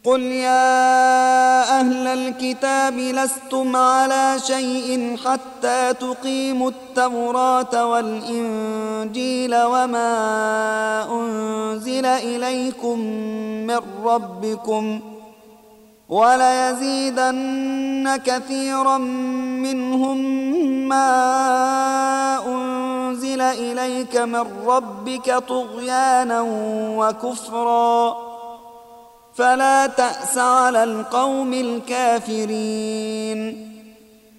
قل يا أهل الكتاب لستم على شيء حتى تقيموا التوراة والإنجيل وما أنزل إليكم من ربكم وليزيدن كثيرا منهم ما أنزل إليك من ربك طغيانا وكفرا فلا تأس على القوم الكافرين